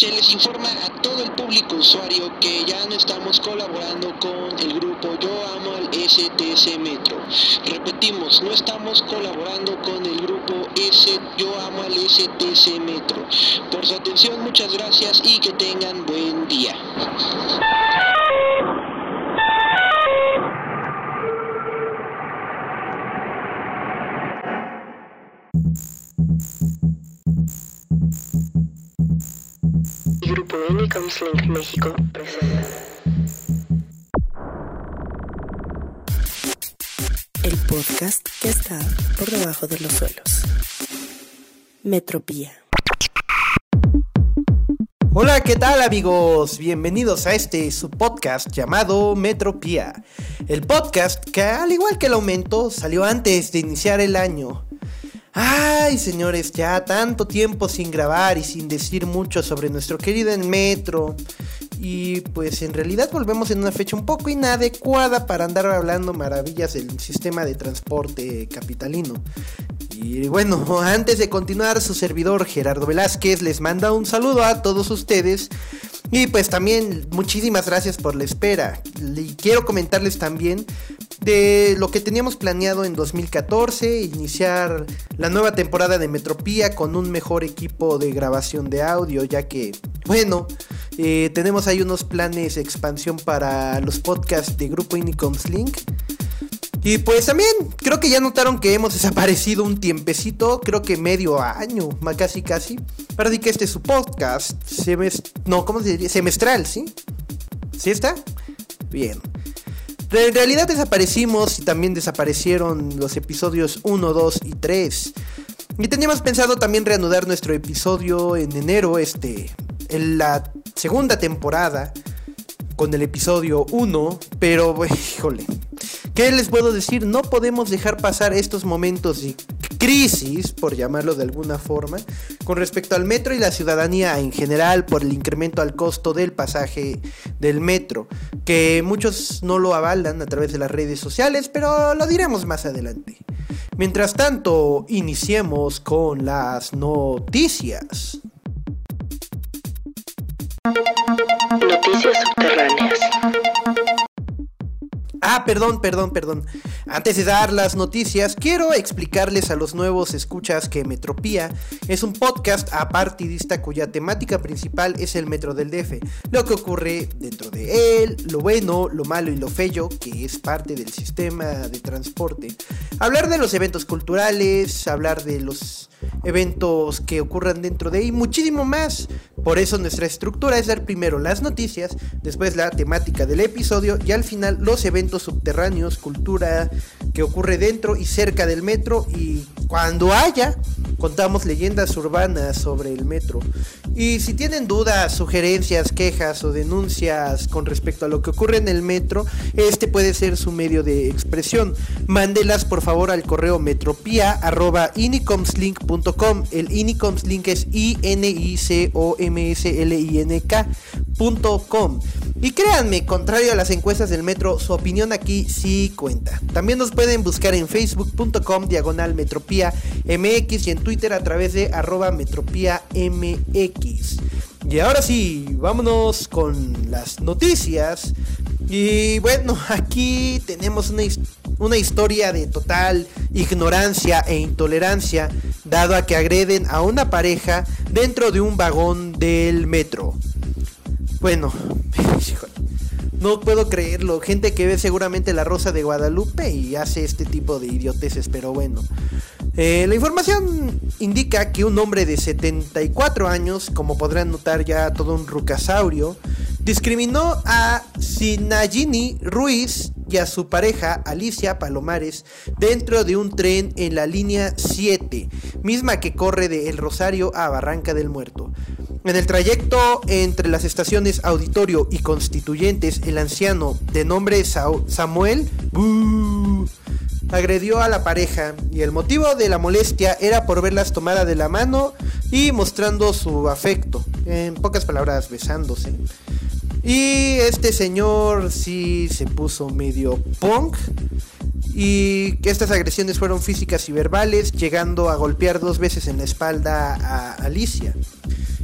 Se les informa a todo el público usuario que ya no estamos colaborando con el grupo Yo Amo al STS Metro. Repetimos, no estamos colaborando con el grupo Yo Amo al STS Metro. Por su atención, muchas gracias y que tengan buen día. Grupo Unicomslink México presenta el podcast que está por debajo de los suelos. Metropía. Hola, ¿qué tal amigos? Bienvenidos a su podcast llamado Metropía. El podcast que, al igual que el aumento, salió antes de iniciar el año. Ay, señores, ya tanto tiempo sin grabar y sin decir mucho sobre nuestro querido metro. Y pues en realidad volvemos en una fecha un poco inadecuada para andar hablando maravillas del sistema de transporte capitalino. Y bueno, antes de continuar, su servidor Gerardo Velázquez les manda un saludo a todos ustedes. Y pues también muchísimas gracias por la espera. Y quiero comentarles también de lo que teníamos planeado en 2014, iniciar la nueva temporada de Metropía con un mejor equipo de grabación de audio, ya que, bueno, tenemos ahí unos planes de expansión para los podcasts de Grupo Unicomslink. Y pues también creo que ya notaron que hemos desaparecido un tiempecito, creo que medio año, casi. Para decir que este es su podcast semestral, ¿sí? ¿Sí está? Bien. En realidad desaparecimos y también desaparecieron los episodios 1, 2 y 3. Y teníamos pensado también reanudar nuestro episodio en enero, en la segunda temporada, con el episodio 1, pero híjole, ¿qué les puedo decir? No podemos dejar pasar estos momentos de crisis, por llamarlo de alguna forma, con respecto al metro y la ciudadanía en general por el incremento al costo del pasaje del metro, que muchos no lo avalan a través de las redes sociales, pero lo diremos más adelante. Mientras tanto, iniciemos con las noticias. Noticias subterráneas. Perdón. Antes de dar las noticias, quiero explicarles a los nuevos escuchas que Metropía es un podcast apartidista cuya temática principal es el metro del DF, lo que ocurre dentro de él, lo bueno, lo malo y lo feo, que es parte del sistema de transporte. Hablar de los eventos culturales, hablar de los eventos que ocurran dentro de él y muchísimo más. Por eso nuestra estructura es dar primero las noticias, después la temática del episodio y al final los eventos subterráneos, cultura que ocurre dentro y cerca del metro, y cuando haya, contamos leyendas urbanas sobre el metro. Y si tienen dudas, sugerencias, quejas o denuncias con respecto a lo que ocurre en el metro, puede ser su medio de expresión. Mándelas por favor al correo metropia@unicomslink.com. El Unicomslink es INICOMSLINK.com. Y créanme, contrario a las encuestas del metro, su opinión aquí sí cuenta. También nos pueden buscar en facebook.com/metropía MX y en Twitter a través de @metropía MX. Y ahora sí, vámonos con las noticias. Y bueno, aquí tenemos una historia de total ignorancia e intolerancia, dado a que agreden a una pareja dentro de un vagón del metro. Bueno, no puedo creerlo. Gente que ve seguramente La Rosa de Guadalupe y hace este tipo de idioteces, pero bueno. La información indica que un hombre de 74 años, como podrán notar ya todo un rucasaurio, discriminó a Sinayini Ruiz y a su pareja Alicia Palomares dentro de un tren en la línea 7, misma que corre de El Rosario a Barranca del Muerto. En el trayecto entre las estaciones Auditorio y Constituyentes, el anciano de nombre Samuel agredió a la pareja, y el motivo de la molestia era por verlas tomada de la mano y mostrando su afecto, en pocas palabras besándose. Y este señor sí se puso medio punk, y estas agresiones fueron físicas y verbales, llegando a golpear 2 veces en la espalda a Alicia.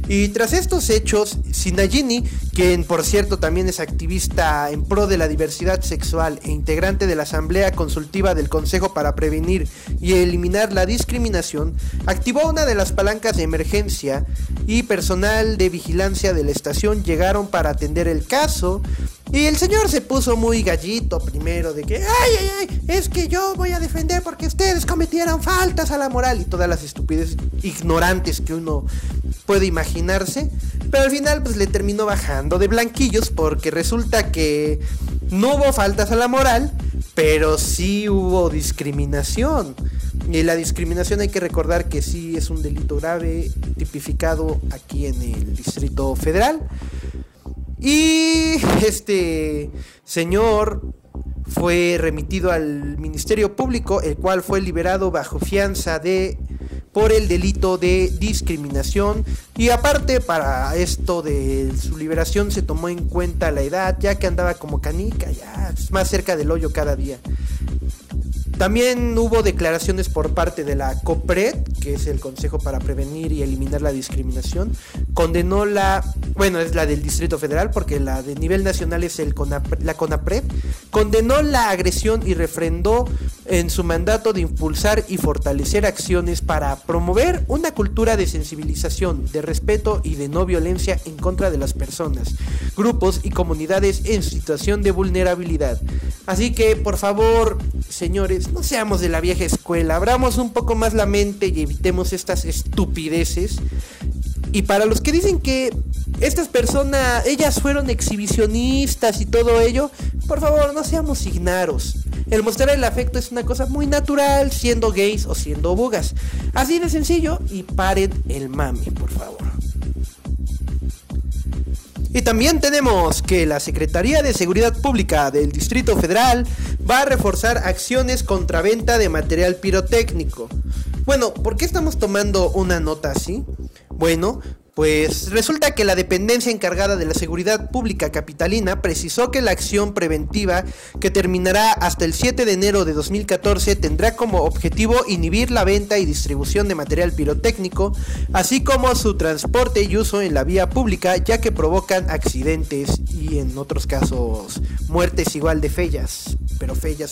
Y tras estos hechos, Sinayini, quien por cierto también es activista en pro de la diversidad sexual e integrante de la Asamblea Consultiva del Consejo para Prevenir y Eliminar la Discriminación, activó una de las palancas de emergencia y personal de vigilancia de la estación llegaron para atender el caso. Y el señor se puso muy gallito primero de que es que yo voy a defender porque ustedes cometieron faltas a la moral y todas las estupideces ignorantes que uno puede imaginarse, pero al final pues le terminó bajando de blanquillos porque resulta que no hubo faltas a la moral, pero sí hubo discriminación. Y la discriminación hay que recordar que sí es un delito grave tipificado aquí en el Distrito Federal. Y este señor fue remitido al Ministerio Público, el cual fue liberado bajo fianza por el delito de discriminación. Y aparte, para esto de su liberación se tomó en cuenta la edad, ya que andaba como canica, ya más cerca del hoyo cada día. También hubo declaraciones por parte de la COPRED, que es el Consejo para Prevenir y Eliminar la Discriminación. Condenó es la del Distrito Federal, porque la de nivel nacional es la CONAPRED. Condenó la agresión y refrendó en su mandato de impulsar y fortalecer acciones para promover una cultura de sensibilización, de respeto y de no violencia en contra de las personas, grupos y comunidades en situación de vulnerabilidad. Así que, por favor, señores, no seamos de la vieja escuela, abramos un poco más la mente y evitemos estas estupideces. Y para los que dicen que estas personas, ellas fueron exhibicionistas y todo ello, por favor, no seamos ignaros. El mostrar el afecto es una cosa muy natural, siendo gays o siendo bugas. Así de sencillo, y paren el mame, por favor. Y también tenemos que la Secretaría de Seguridad Pública del Distrito Federal va a reforzar acciones contra venta de material pirotécnico. Bueno, ¿por qué estamos tomando una nota así? Bueno, pues resulta que la dependencia encargada de la seguridad pública capitalina precisó que la acción preventiva, que terminará hasta el 7 de enero de 2014, tendrá como objetivo inhibir la venta y distribución de material pirotécnico, así como su transporte y uso en la vía pública, ya que provocan accidentes y en otros casos muertes igual de feas, pero feas.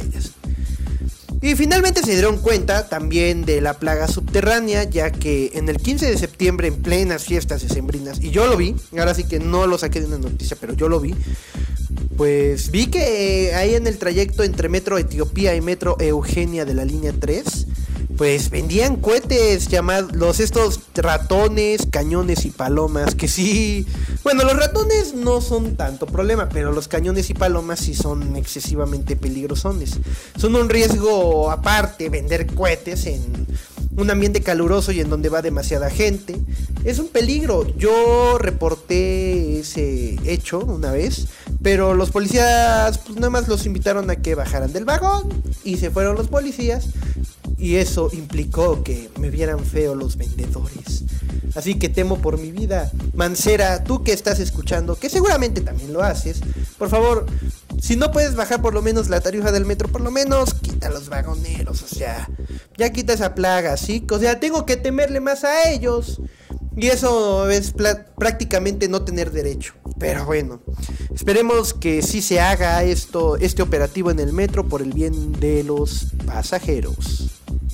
Y finalmente se dieron cuenta también de la plaga subterránea, ya que en el 15 de septiembre, en plenas fiestas decembrinas, y yo lo vi, ahora sí que no lo saqué de una noticia, pero yo lo vi, pues vi que ahí en el trayecto entre Metro Etiopía y Metro Eugenia de la línea 3, pues vendían cohetes llamados estos ratones, cañones y palomas, que sí, bueno, los ratones no son tanto problema, pero los cañones y palomas sí son excesivamente peligrosones. Son un riesgo aparte vender cohetes en un ambiente caluroso y en donde va demasiada gente. Es un peligro. Yo reporté ese hecho una vez, pero los policías pues nada más los invitaron a que bajaran del vagón y se fueron los policías. Y eso implicó que me vieran feo los vendedores. Así que temo por mi vida. Mancera, tú que estás escuchando, que seguramente también lo haces, por favor, si no puedes bajar por lo menos la tarifa del metro, por lo menos quita a los vagoneros, o sea, ya quita esa plaga, ¿sí? O sea, tengo que temerle más a ellos. Y eso es prácticamente no tener derecho. Pero bueno, esperemos que sí se haga este operativo en el metro por el bien de los pasajeros.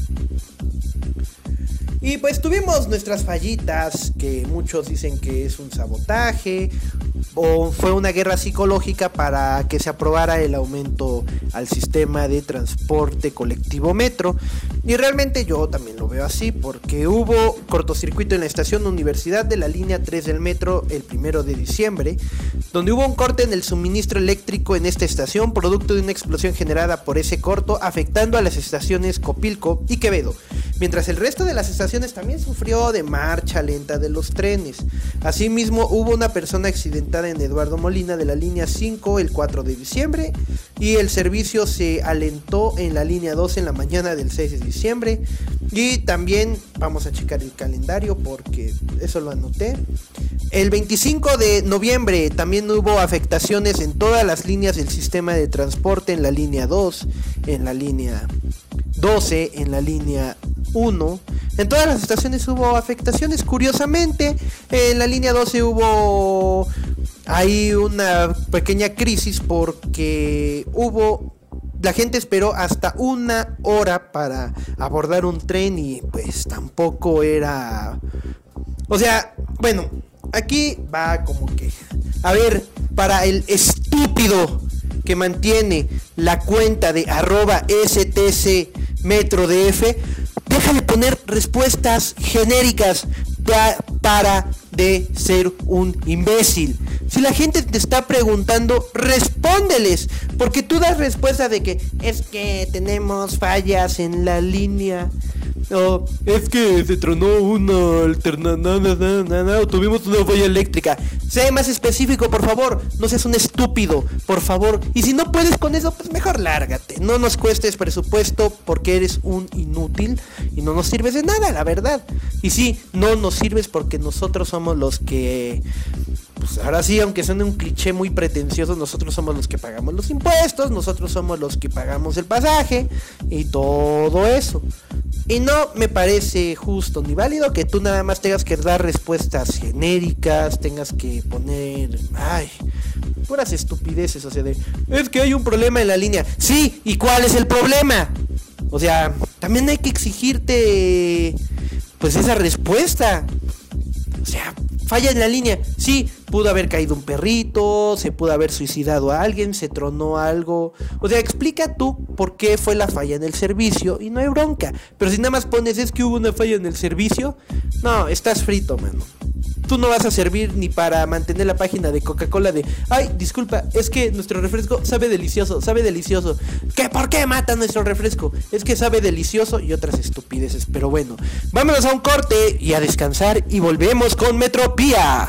Y pues tuvimos nuestras fallitas, que muchos dicen que es un sabotaje o fue una guerra psicológica para que se aprobara el aumento al sistema de transporte colectivo metro. Y realmente yo también lo veo así, porque hubo cortocircuito en la estación Universidad de la línea 3 del metro el 1 de diciembre, donde hubo un corte en el suministro eléctrico en esta estación, producto de una explosión generada por ese corto, afectando a las estaciones Copilco y Quevedo, mientras el resto de las estaciones también sufrió de marcha lenta de los trenes. Asimismo, hubo una persona accidentada en Eduardo Molina de la línea 5 el 4 de diciembre y el servicio se alentó en la línea 2 en la mañana del 6 de diciembre. Y también vamos a checar el calendario porque eso lo anoté. El 25 de noviembre también hubo afectaciones en todas las líneas del sistema de transporte, en la línea 2, en la línea 12, en la línea 1, En todas las estaciones hubo afectaciones. Curiosamente, en la línea 12 hubo ahí una pequeña crisis porque la gente esperó hasta 1 hora para abordar un tren y pues tampoco era... O sea, bueno, aquí va como que... A ver, para el estúpido que mantiene la cuenta de @STCMetroDF, deja de poner respuestas genéricas para de ser un imbécil. Si la gente te está preguntando, respóndeles, porque tú das respuesta de que es que tenemos fallas en la línea, o es que se tronó una alternativa, tuvimos una falla eléctrica. Sé más específico, por favor, no seas un estúpido, por favor. Y si no puedes con eso, pues mejor lárgate. No nos cuestes presupuesto porque eres un inútil y no nos sirves de nada, la verdad. Y sí, no nos sirves porque nosotros somos los que... Pues ahora sí, aunque suene un cliché muy pretencioso, nosotros somos los que pagamos los impuestos, nosotros somos los que pagamos el pasaje y todo eso. Y no me parece justo ni válido que tú nada más tengas que dar respuestas genéricas, tengas que poner... puras estupideces, o sea, es que hay un problema en la línea. Sí, ¿y cuál es el problema? O sea, también hay que exigirte pues esa respuesta. O sea, falla en la línea. Sí, pudo haber caído un perrito, se pudo haber suicidado a alguien, se tronó algo. O sea, explica tú por qué fue la falla en el servicio y no hay bronca. Pero si nada más pones es que hubo una falla en el servicio, no, estás frito, mano. Tú no vas a servir ni para mantener la página de Coca-Cola de disculpa, es que nuestro refresco sabe delicioso. ¿Qué? ¿Por qué mata nuestro refresco? Es que sabe delicioso y otras estupideces. Pero bueno, vámonos a un corte y a descansar y volvemos con Metropía.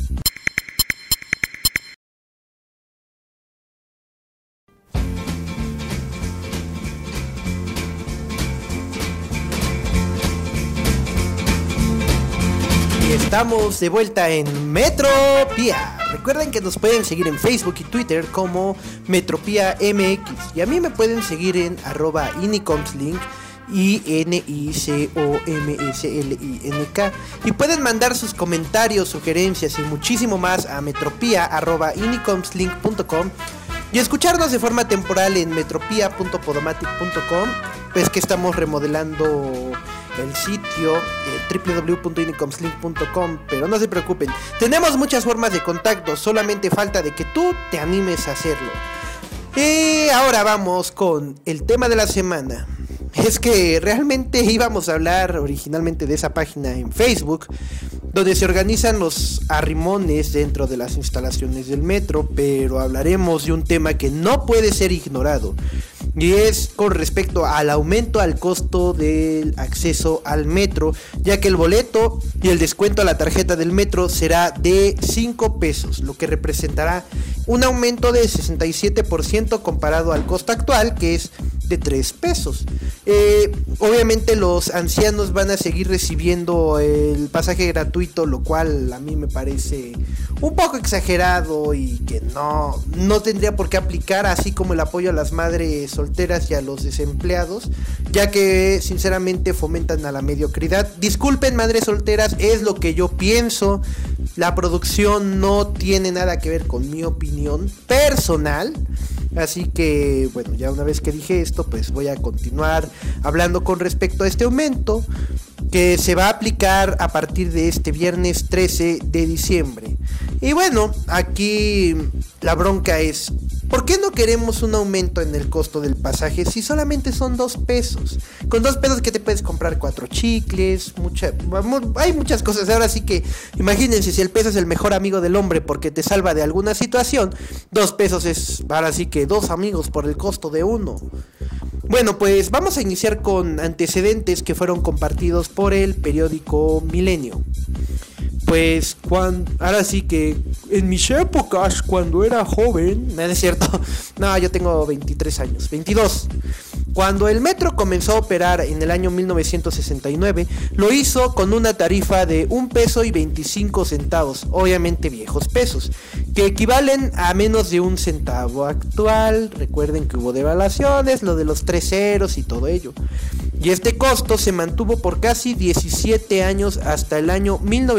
Estamos de vuelta en Metropía. Recuerden que nos pueden seguir en Facebook y Twitter como Metropía MX. Y a mí me pueden seguir en @inicomslink, INICOMSLINK. Y pueden mandar sus comentarios, sugerencias y muchísimo más a metropía@inicomslink.com. Y escucharnos de forma temporal en metropia.podomatic.com. Pues que estamos remodelando el sitio www.inicomslink.com, pero no se preocupen, tenemos muchas formas de contacto, solamente falta de que tú te animes a hacerlo. Y ahora vamos con el tema de la semana. Es que realmente íbamos a hablar originalmente de esa página en Facebook donde se organizan los arrimones dentro de las instalaciones del metro, pero hablaremos de un tema que no puede ser ignorado, y es con respecto al aumento al costo del acceso al metro, ya que el boleto y el descuento a la tarjeta del metro será de 5 pesos, lo que representará un aumento de 67% comparado al costo actual, que es de 3 pesos. Obviamente los ancianos van a seguir recibiendo el pasaje gratuito, lo cual a mí me parece un poco exagerado y que no tendría por qué aplicar, así como el apoyo a las madres solteras y a los desempleados, ya que sinceramente fomentan a la mediocridad. Disculpen, madres solteras, es lo que yo pienso. La producción no tiene nada que ver con mi opinión personal. Así que, bueno, ya una vez que dije esto, pues voy a continuar hablando con respecto a este aumento que se va a aplicar a partir de este viernes 13 de diciembre. Y bueno, aquí la bronca es, ¿por qué no queremos un aumento en el costo del pasaje si solamente son 2 pesos? Con 2 pesos que te puedes comprar 4 chicles, hay muchas cosas. Ahora sí que imagínense, si el peso es el mejor amigo del hombre porque te salva de alguna situación, 2 pesos es ahora sí que 2 amigos por el costo de 1. Bueno, pues vamos a iniciar con antecedentes que fueron compartidos por el periódico Milenio. Pues ahora sí que en mis épocas, cuando era joven, no es cierto, no, yo tengo 23 años, 22. Cuando el metro comenzó a operar en el año 1969, lo hizo con una tarifa de 1 peso y 25 centavos, obviamente viejos pesos, que equivalen a menos de 1 centavo actual. Recuerden que hubo devaluaciones, lo de los 3 ceros y todo ello. Y este costo se mantuvo por casi 17 años hasta el año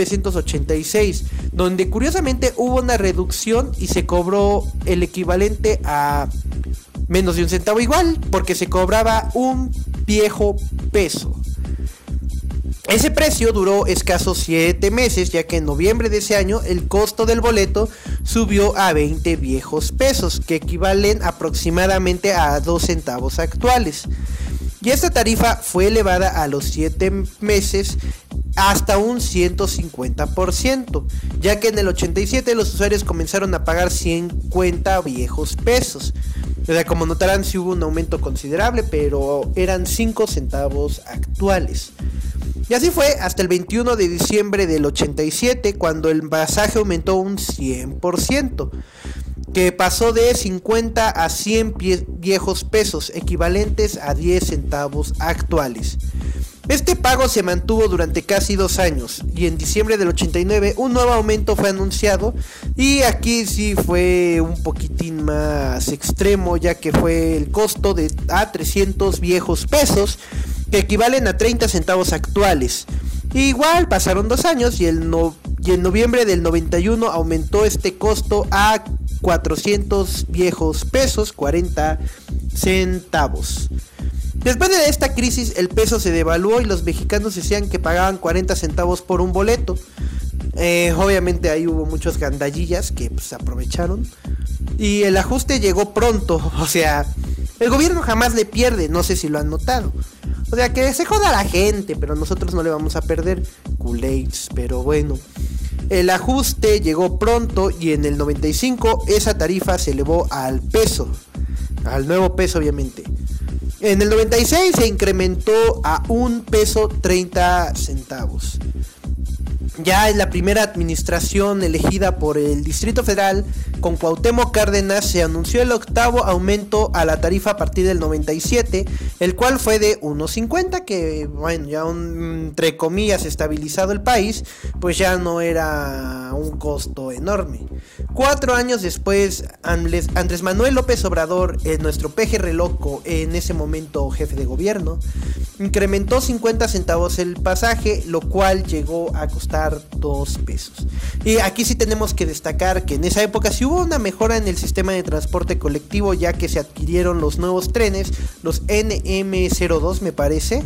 1986, donde curiosamente hubo una reducción y se cobró el equivalente a menos de un centavo igual, porque se cobraba un viejo peso. Ese precio duró escasos 7 meses, ya que en noviembre de ese año el costo del boleto subió a 20 viejos pesos, que equivalen aproximadamente a 2 centavos actuales. Y esta tarifa fue elevada a los 7 meses hasta un 150%, ya que en el 87 los usuarios comenzaron a pagar 50 viejos pesos. O sea, como notarán, sí hubo un aumento considerable, pero eran 5 centavos actuales. Y así fue hasta el 21 de diciembre del 87, cuando el pasaje aumentó un 100%, que pasó de 50 a 100 viejos pesos, equivalentes a 10 centavos actuales. Este pago se mantuvo durante casi 2 años, y en diciembre del 89 un nuevo aumento fue anunciado, y aquí sí fue un poquitín más extremo, ya que fue el costo de a 300 viejos pesos, que equivalen a 30 centavos actuales. Igual pasaron 2 años y en noviembre del 91 aumentó este costo a 400 viejos pesos, 40 centavos. Después de esta crisis el peso se devaluó y los mexicanos decían que pagaban 40 centavos por un boleto. Obviamente ahí hubo muchos gandallillas que pues aprovecharon. Y el ajuste llegó pronto, o sea, el gobierno jamás le pierde, no sé si lo han notado. O sea, que se joda la gente, pero nosotros no le vamos a perder. Kool-Aids, pero bueno. El ajuste llegó pronto y en el 95 esa tarifa se elevó al peso. Al nuevo peso, obviamente. En el 96 se incrementó a un peso 30 centavos. Ya en la primera administración elegida por el Distrito Federal, con Cuauhtémoc Cárdenas, se anunció el 8º aumento a la tarifa a partir del 97, el cual fue de 1.50, que bueno, ya entre comillas estabilizado el país, pues ya no era un costo enorme. 4 años después, Andrés Manuel López Obrador, nuestro pejerre loco, en ese momento jefe de gobierno, incrementó 50 centavos el pasaje, lo cual llegó a costar 2 pesos. Y aquí sí tenemos que destacar que en esa época sí hubo una mejora en el sistema de transporte colectivo, ya que se adquirieron los nuevos trenes, los NM02 me parece,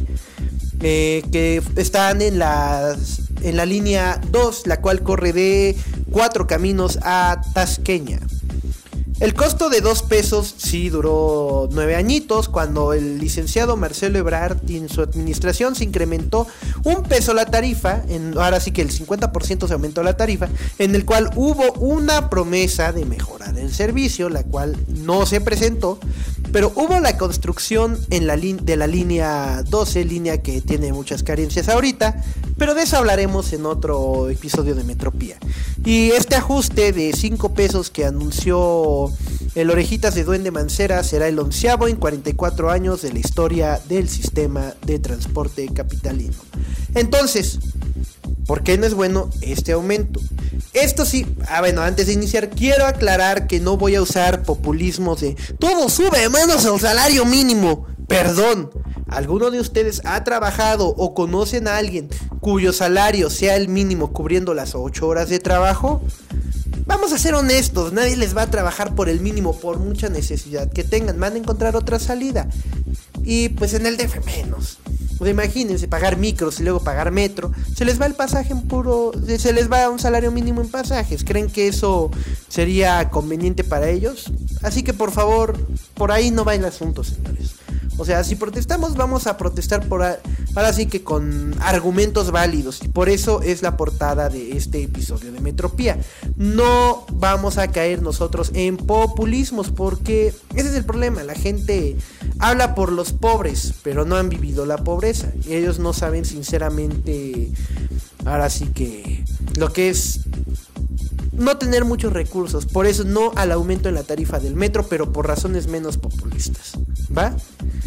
que están en la línea 2, la cual corre de Cuatro Caminos a Tasqueña. El costo de 2 pesos sí duró 9 añitos, cuando el licenciado Marcelo Ebrard y en su administración se incrementó 1 peso la tarifa, ahora sí que el 50% se aumentó la tarifa, en el cual hubo una promesa de mejorar el servicio, la cual no se presentó, pero hubo la construcción de la línea 12, línea que tiene muchas carencias ahorita, pero de eso hablaremos en otro episodio de Metropía. Y este ajuste de 5 pesos que anunció el Orejitas de Duende Mancera será el 11º en 44 años de la historia del sistema de transporte capitalino. Entonces, ¿por qué no es bueno este aumento? Esto sí, bueno, antes de iniciar quiero aclarar que no voy a usar populismos de todo sube menos el salario mínimo. Perdón, ¿alguno de ustedes ha trabajado o conocen a alguien cuyo salario sea el mínimo cubriendo las 8 horas de trabajo? Vamos a ser honestos, nadie les va a trabajar por el mínimo por mucha necesidad que tengan, van a encontrar otra salida. Y pues en el DF menos. Pues imagínense pagar micros y luego pagar metro, se les va el pasaje en puro, se les va un salario mínimo en pasajes. ¿Creen que eso sería conveniente para ellos? Así que por favor, por ahí no va el asunto, señores. O sea, si protestamos, vamos a protestar ahora sí que con argumentos válidos. Y por eso es la portada de este episodio de Metropía. No vamos a caer nosotros en populismos, porque ese es el problema. La gente habla por los pobres, pero no han vivido la pobreza. Y ellos no saben sinceramente, ahora sí que lo que es no tener muchos recursos. Por eso no al aumento en la tarifa del metro, pero por razones menos populistas, ¿va?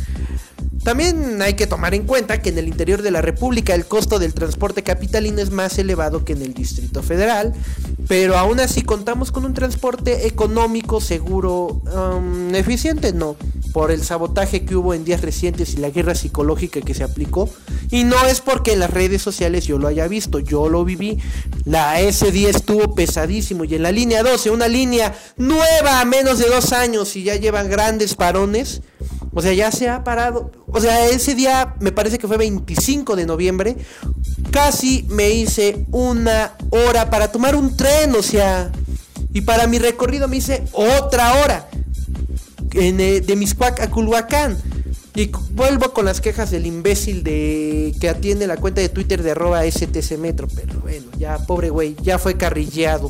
También hay que tomar en cuenta que en el interior de la República el costo del transporte capitalino es más elevado que en el Distrito Federal, pero aún así contamos con un transporte económico, seguro, eficiente, no. por el sabotaje que hubo en días recientes y la guerra psicológica que se aplicó. Y no es porque en las redes sociales yo lo haya visto, yo lo viví. Ese día estuvo pesadísimo. Y en la línea 12, una línea nueva a menos de 2 años y ya llevan grandes parones. O sea, ya se ha parado. O sea, ese día me parece que fue 25 de noviembre. Casi me hice 1 hora para tomar un tren, o sea. Y para mi recorrido me hice otra hora. De Mixcoac a Culhuacán. Y vuelvo con las quejas del imbécil que atiende la cuenta de Twitter de @STCmetro. Pero bueno, ya pobre güey, ya fue carrilleado.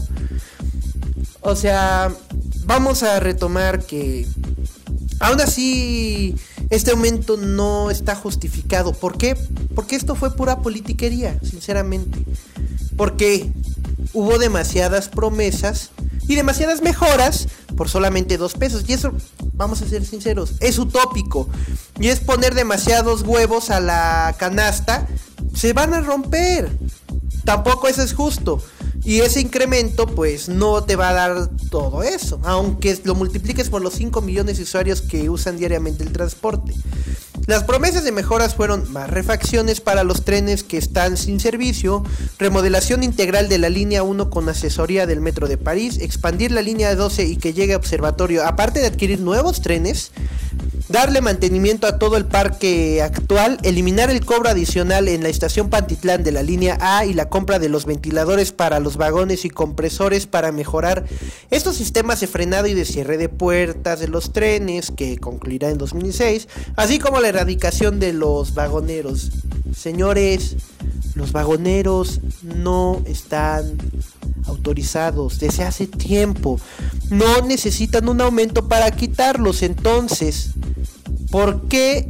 O sea, vamos a retomar que aún así este aumento no está justificado. ¿Por qué? Porque esto fue pura politiquería, sinceramente. Porque hubo demasiadas promesas y demasiadas mejoras por solamente 2 pesos. Y eso, vamos a ser sinceros, es utópico. Y es poner demasiados huevos a la canasta. Se van a romper. Tampoco eso es justo. Y ese incremento pues no te va a dar todo eso, aunque lo multipliques por los 5 millones de usuarios que usan diariamente el transporte. Las promesas de mejoras fueron más refacciones para los trenes que están sin servicio, remodelación integral de la línea 1 con asesoría del Metro de París, expandir la línea 12 y que llegue a Observatorio, aparte de adquirir nuevos trenes, darle mantenimiento a todo el parque actual, eliminar el cobro adicional en la estación Pantitlán de la línea A y la compra de los ventiladores para los vagones y compresores para mejorar estos sistemas de frenado y de cierre de puertas de los trenes, que concluirá en 2016, así como la erradicación de los vagoneros. Señores, los vagoneros no están autorizados desde hace tiempo, no necesitan un aumento para quitarlos. Entonces, ¿por qué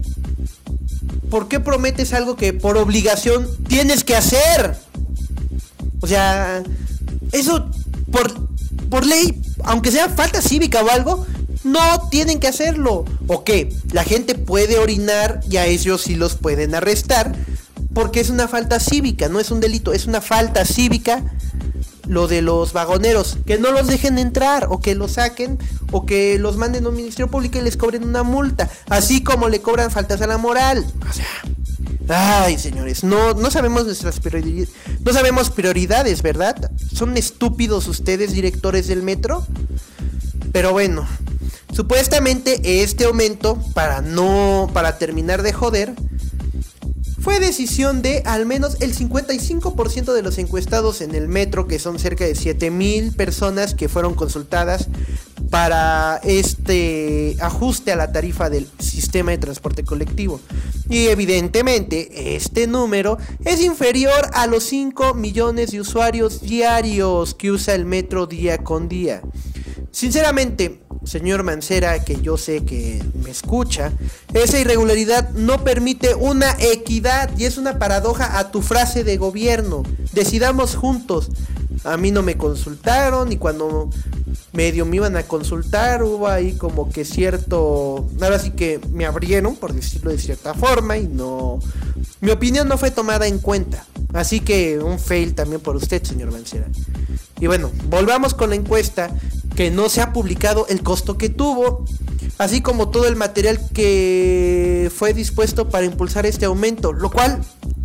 prometes algo que por obligación tienes que hacer? O sea, eso por ley, aunque sea falta cívica o algo, no tienen que hacerlo. ¿O qué? La gente puede orinar y a ellos sí los pueden arrestar porque es una falta cívica, no es un delito, es una falta cívica. Lo de los vagoneros, que no los dejen entrar, o que los saquen, o que los manden a un ministerio público y les cobren una multa, así como le cobran faltas a la moral. O sea, ay, señores, no sabemos nuestras prioridades, no sabemos prioridades, ¿verdad? Son estúpidos ustedes, directores del metro. Pero bueno, supuestamente este aumento, para terminar de joder, fue decisión de al menos el 55% de los encuestados en el metro, que son cerca de 7,000 personas que fueron consultadas para este ajuste a la tarifa del sistema de transporte colectivo. Y evidentemente este número es inferior a los 5 millones de usuarios diarios que usa el metro día con día. Sinceramente, señor Mancera, que yo sé que me escucha, esa irregularidad no permite una equidad y es una paradoja a tu frase de gobierno. Decidamos juntos. A mí no me consultaron y cuando medio me iban a consultar hubo ahí como que cierto... Ahora sí que me abrieron, por decirlo de cierta forma, y no... Mi opinión no fue tomada en cuenta. Así que un fail también por usted, señor Mancera. Y bueno, volvamos con la encuesta, que no se ha publicado el costo que tuvo, así como todo el material que fue dispuesto para impulsar este aumento, lo cual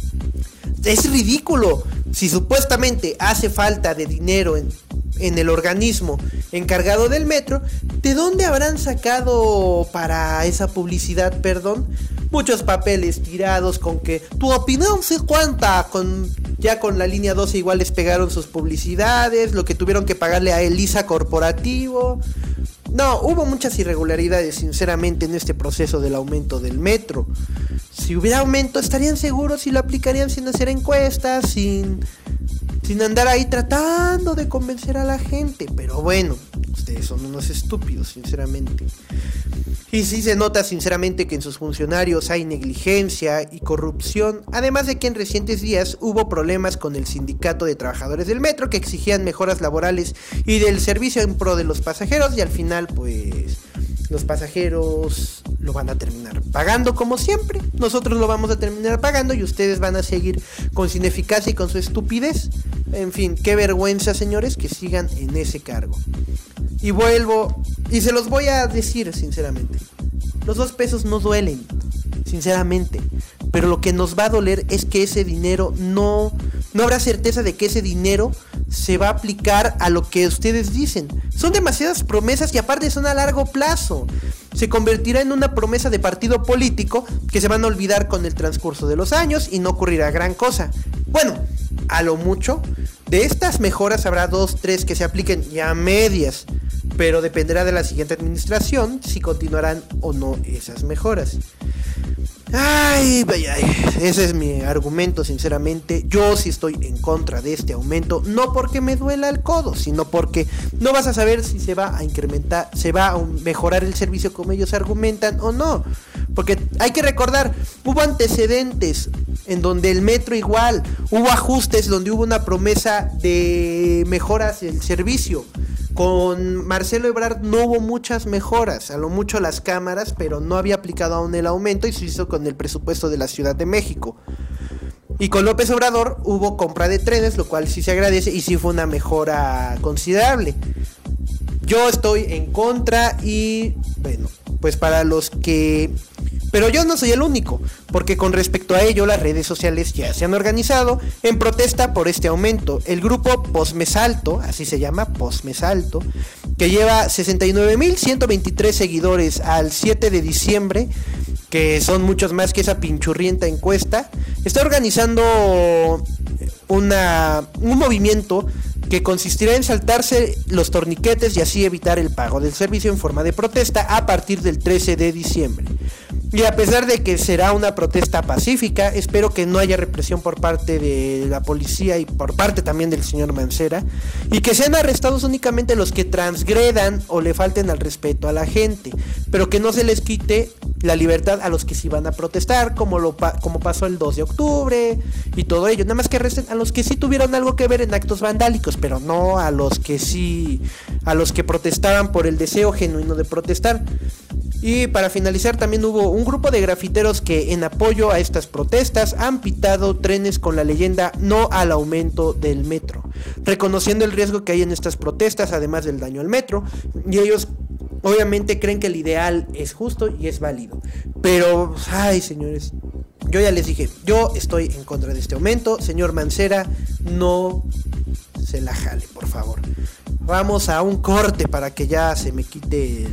es ridículo. Si supuestamente hace falta de dinero en el organismo encargado del metro, ¿de dónde habrán sacado para esa publicidad, perdón? Muchos papeles tirados con que tu opinión se cuenta, ya con la línea 12 igual les pegaron sus publicidades, lo que tuvieron que pagarle a Elisa Corporativo. No, hubo muchas irregularidades sinceramente en este proceso del aumento del metro. Si hubiera aumento estarían seguros y lo aplicarían sin hacer encuestas, sin andar ahí tratando de convencer a la gente. Pero bueno, ustedes son unos estúpidos, sinceramente. Y sí se nota sinceramente que en sus funcionarios hay negligencia y corrupción, además de que en recientes días hubo problemas con el sindicato de trabajadores del metro que exigían mejoras laborales y del servicio en pro de los pasajeros, y al final pues los pasajeros lo van a terminar pagando como siempre. Nosotros lo vamos a terminar pagando y ustedes van a seguir con su ineficacia y con su estupidez. En fin, qué vergüenza, señores, que sigan en ese cargo. Y vuelvo, y se los voy a decir sinceramente, Los 2 pesos no duelen, sinceramente. Pero lo que nos va a doler es que ese dinero no habrá certeza de que ese dinero se va a aplicar a lo que ustedes dicen. Son demasiadas promesas y aparte son a largo plazo. Se convertirá en una promesa de partido político que se van a olvidar con el transcurso de los años y no ocurrirá gran cosa. Bueno, a lo mucho, de estas mejoras habrá 2, 3 que se apliquen ya a medias, pero dependerá de la siguiente administración si continuarán o no esas mejoras. Ay, ese es mi argumento, sinceramente. Yo sí estoy en contra de este aumento, no porque me duela el codo, sino porque no vas a saber si se va a incrementar, se va a mejorar el servicio como ellos argumentan o no. Porque hay que recordar, hubo antecedentes en donde el metro igual, hubo ajustes donde hubo una promesa de mejoras del servicio. Con Marcelo Ebrard no hubo muchas mejoras, a lo mucho las cámaras, pero no había aplicado aún el aumento y se hizo con el presupuesto de la Ciudad de México. Y con López Obrador hubo compra de trenes, lo cual sí se agradece y sí fue una mejora considerable. Yo estoy en contra y bueno, pues para los que... Pero yo no soy el único, porque con respecto a ello las redes sociales ya se han organizado en protesta por este aumento. El grupo Posmesalto, así se llama, Posmesalto, que lleva 69,123 seguidores al 7 de diciembre, que son muchos más que esa pinchurrienta encuesta, está organizando un movimiento que consistirá en saltarse los torniquetes y así evitar el pago del servicio en forma de protesta a partir del 13 de diciembre. Y a pesar de que será una protesta pacífica, espero que no haya represión por parte de la policía y por parte también del señor Mancera, y que sean arrestados únicamente los que transgredan o le falten al respeto a la gente, pero que no se les quite la libertad a los que sí van a protestar, como pasó el 2 de octubre y todo ello. Nada más que arresten a los que sí tuvieron algo que ver en actos vandálicos, pero no a los que protestaban por el deseo genuino de protestar. Y para finalizar, también hubo un grupo de grafiteros que en apoyo a estas protestas han pintado trenes con la leyenda "no al aumento del metro", reconociendo el riesgo que hay en estas protestas, además del daño al metro, y ellos obviamente creen que el ideal es justo y es válido. Pero, ay señores, yo ya les dije, yo estoy en contra de este aumento. Señor Mancera, no se la jale, por favor. Vamos a un corte para que ya se me quite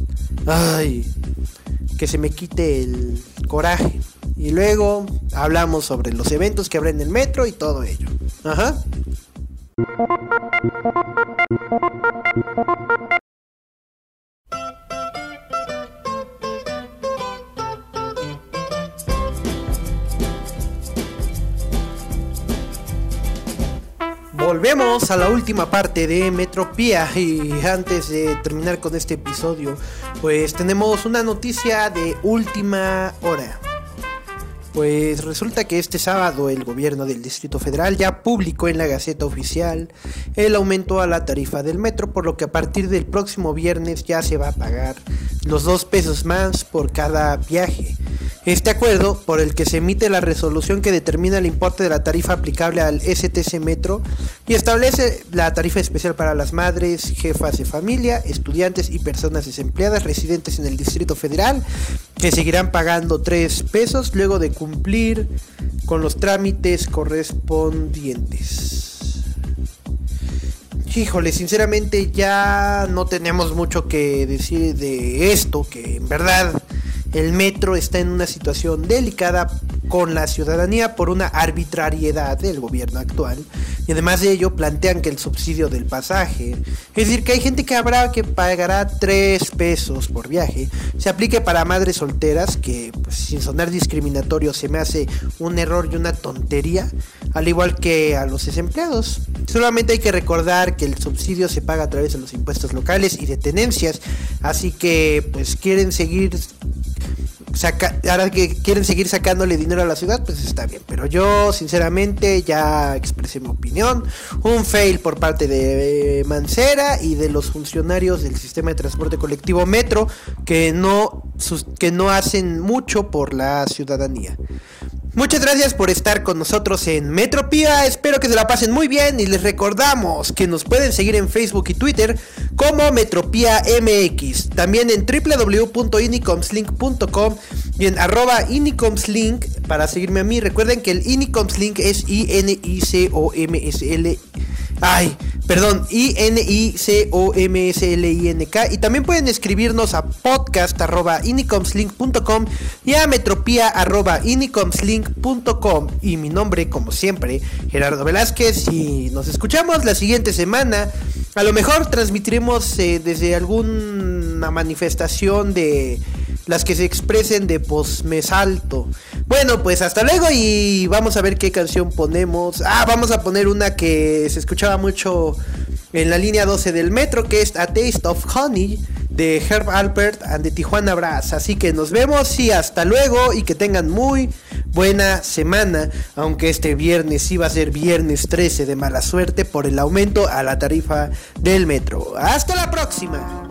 que se me quite el coraje. Y luego hablamos sobre los eventos que habrá en el metro y todo ello. Ajá. Volvemos a la última parte de Metropía y antes de terminar con este episodio, pues tenemos una noticia de última hora. Pues resulta que este sábado el gobierno del Distrito Federal ya publicó en la Gaceta Oficial el aumento a la tarifa del metro, por lo que a partir del próximo viernes ya se va a pagar los 2 pesos más por cada viaje. Este acuerdo, por el que se emite la resolución que determina el importe de la tarifa aplicable al STC Metro y establece la tarifa especial para las madres, jefas de familia, estudiantes y personas desempleadas residentes en el Distrito Federal, que seguirán pagando 3 pesos luego de cumplir con los trámites correspondientes. Híjole, sinceramente ya no tenemos mucho que decir de esto, que en verdad el metro está en una situación delicada con la ciudadanía por una arbitrariedad del gobierno actual, y además de ello plantean que el subsidio del pasaje, es decir, que hay gente que pagará 3 pesos por viaje, se aplique para madres solteras, que pues, sin sonar discriminatorio se me hace un error y una tontería, al igual que a los desempleados. Solamente hay que recordar que el subsidio se paga a través de los impuestos locales y de tenencias, así que pues ahora que quieren seguir sacándole dinero a la ciudad, pues está bien, pero yo sinceramente ya expresé mi opinión. Un fail por parte de Mancera y de los funcionarios del sistema de transporte colectivo Metro, que no hacen mucho por la ciudadanía. Muchas gracias por estar con nosotros en Metropía, espero que se la pasen muy bien y les recordamos que nos pueden seguir en Facebook y Twitter como Metropía MX, también en www.inicomslink.com y en @inicomslink para seguirme a mí. Recuerden que el Inicomslink es INICOMSL. INICOMSLINK. Y también pueden escribirnos a podcast@inicomslink.com y a metropía@inicomslink.com. Y mi nombre, como siempre, Gerardo Velázquez. Y nos escuchamos la siguiente semana. A lo mejor transmitiremos desde alguna manifestación de las que se expresen de Posmesalto. Bueno, pues hasta luego y vamos a ver qué canción ponemos. Vamos a poner una que se escuchaba mucho en la línea 12 del metro, que es A Taste of Honey de Herb Alpert and the Tijuana Brass. Así que nos vemos y hasta luego y que tengan muy buena semana, aunque este viernes sí va a ser viernes 13 de mala suerte por el aumento a la tarifa del metro. Hasta la próxima.